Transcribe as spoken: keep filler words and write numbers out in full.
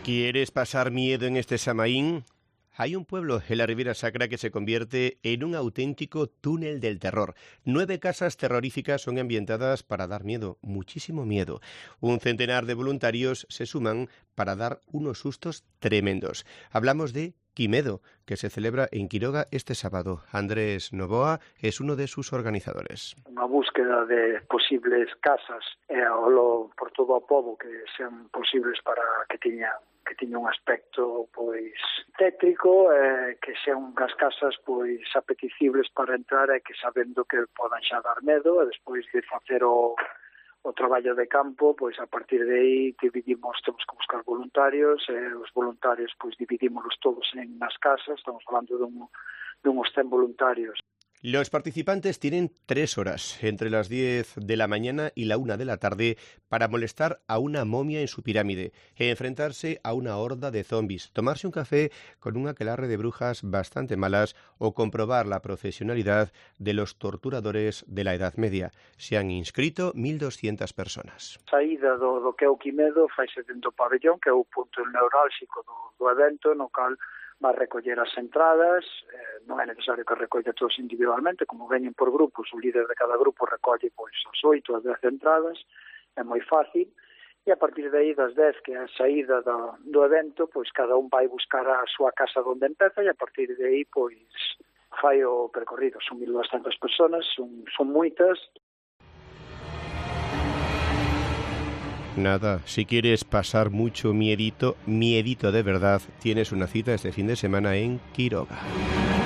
¿Quieres pasar miedo en este Samaín? Hay un pueblo en la Ribera Sacra que se convierte en un auténtico túnel del terror. Nueve casas terroríficas son ambientadas para dar miedo, muchísimo miedo. Un centenar de voluntarios se suman para dar unos sustos tremendos. Hablamos de Quimedo, que se celebra en Quiroga este sábado. Andrés Novoa es uno de sus organizadores. Unha búsqueda de posibles casas eh, por todo o pobo que sean posibles para que tiña que tiña un aspecto pois tétrico, eh, que sean unhas casas pois apetecibles para entrar e que sabendo que podan xa dar medo e despois de facer o o traballo de campo, pois a partir de aí dividimos, temos que buscar voluntarios, e os voluntarios pois dividímolos todos en as casas, estamos falando dun, dunhos cen voluntarios. Los participantes tienen tres horas, entre las diez de la mañana y la una de la tarde, para molestar a una momia en su pirámide, enfrentarse a una horda de zombies, tomarse un café con un aquelarre de brujas bastante malas o comprobar la profesionalidad de los torturadores de la Edad Media. Se han inscrito mil doscientas personas. A saída do, do que é o Quimedo faise dentro do pabellón, que é o punto neurálxico do, do evento, no cal va a recoller as entradas, eh, non é necesario que recolla todos individualmente, como veñen por grupos, o líder de cada grupo recolle pois as oito, as dez entradas, é moi fácil, e a partir de aí das dez, que é a saída do, do evento, pois cada un vai buscar a súa casa onde empeza, e a partir de aí pois fai o percorrido. Son mil doscientas personas, son, son moitas. Nada, si quieres pasar mucho miedito, miedito de verdad, tienes una cita este fin de semana en Quiroga.